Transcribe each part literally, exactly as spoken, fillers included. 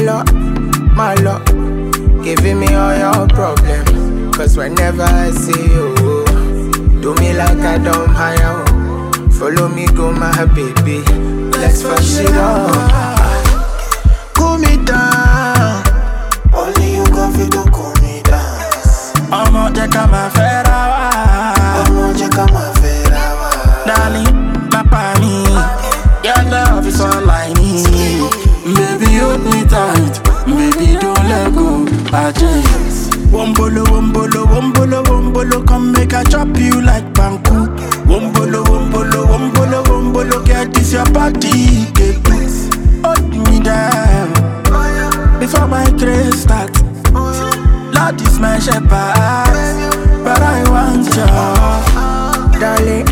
love, my love, giving me all your problem. Cause whenever I see you, do me like I don't hire. Follow me, go my baby. Let's fuck shit up. Cool me down. Only you go fit to cool me down. I'ma check out my ferawa. I'ma check out my ferawa. Darling, my pani. Your love is all I need. Baby, hold me tight. Baby, don't let go. I just Wombolo, wombolo, wombolo, wombolo. Come make I chop you like Banku. Wombolo, wombolo, wombolo, wombolo. Get this your body, get this. Hold me down before my craze start. Lord is my shepherd, but I want you. Darling,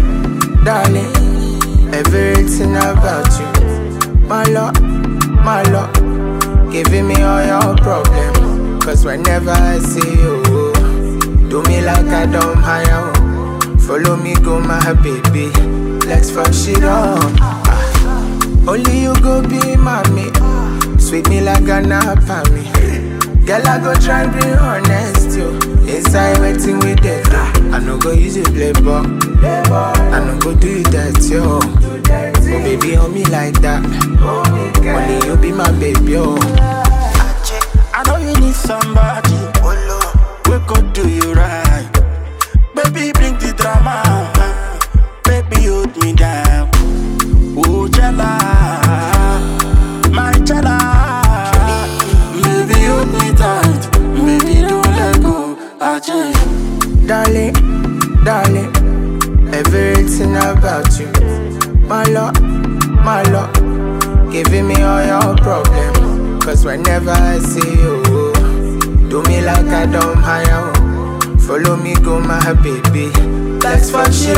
darling, everything about you. My love, my love, giving me all your problem. Cause whenever I see you, do me like I don't hire. Follow me, go my baby. Let's fuck shit up. Ah. Only you go be mommy. Sweet me like a napa me. Girl, I go try and be honest, yo. Inside waiting with that, I no go use it play ball. I no go do that, yo. Oh baby, hold me like that. Only you be my baby, yo. I know you need somebody we could do you right. Baby, bring the drama. Baby, hold me down. Oh, Jella, my Jella. Baby, hold me tight. Baby, don't let go. I just Darling, darling, everything about you. My love, my love, giving me all your problem. Cause whenever I see you, do me like I don't hire. Follow me, go my baby. Let's fuck shit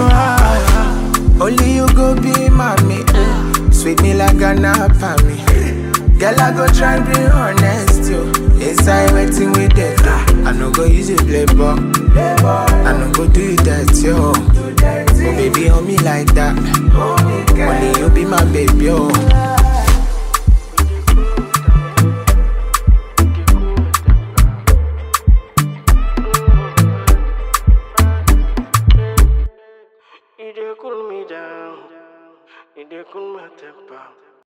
up. Only you go be mommy. Sweet me like a napa me. Girl, I go try and be honest, yo. Inside waiting with that, I no go use it play ball. I no go do that, yo. Oh baby, hold me like that. Only you be my baby, yo. You dey cool me down. You dey cool my temper.